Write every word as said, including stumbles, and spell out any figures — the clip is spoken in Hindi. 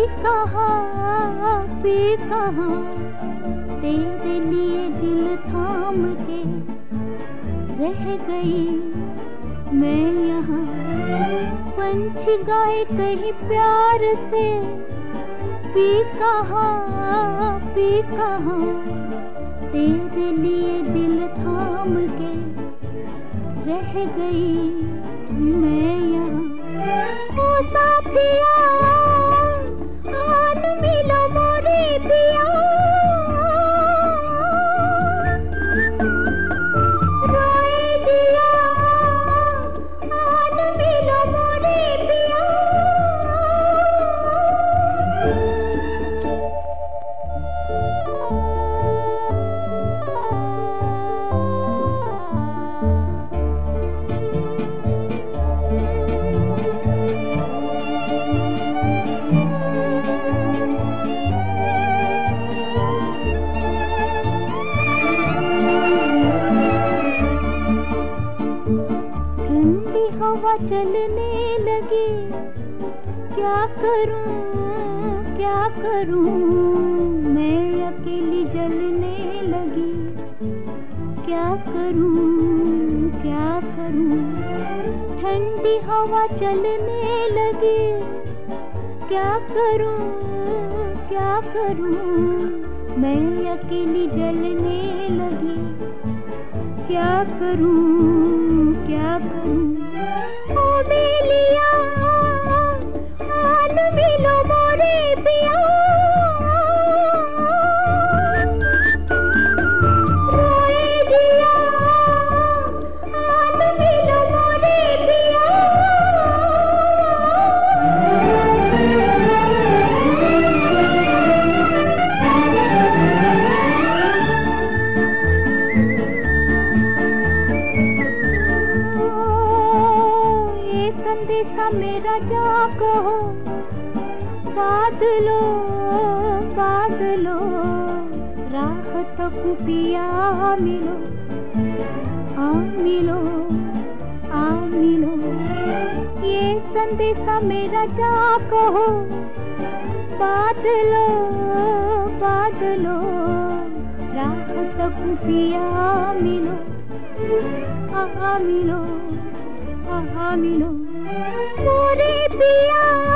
कहाँ पी कहाँ तेरे लिए दिल थाम के रह गई मैं यहाँ। पंछी गाए कहीं प्यार से पी कहाँ पी कहाँ तेरे लिए दिल थाम के रह गई मैं यहाँ। ओ साथिया आन मिलो मोरे पिया, रोए दिया आन मिलो मोरे पिया। हवा चलने लगी क्या करूं क्या करूं, मैं अकेली जलने लगी क्या करूं क्या करूं। ठंडी हवा चलने लगी क्या करूं क्या करूं, मैं अकेली जलने लगी क्या करूं क्या करूं। ओ बेलिया आन मिलो मोरे पिया, रोए दिया आन मिलो मोरे पिया। संदेशा मेरा जा कहो बादलो बादलो, राहत को पिया मिलो आ मिलो आ मिलो। ये संदेशा मेरा जा कहो बादलो बादलो, राहत को पिया मिलो आ मिलो आ मिलो मोरे पिया।